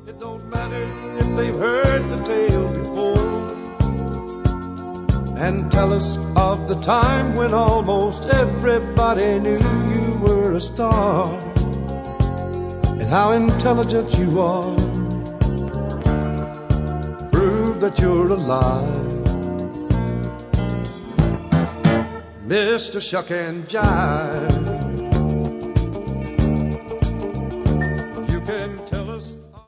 It don't matter if they've heard the tale before, and tell us of the time when almost everybody knew you were a star, and how intelligent you are. Prove that you're alive, Mr. Shuck and Jive.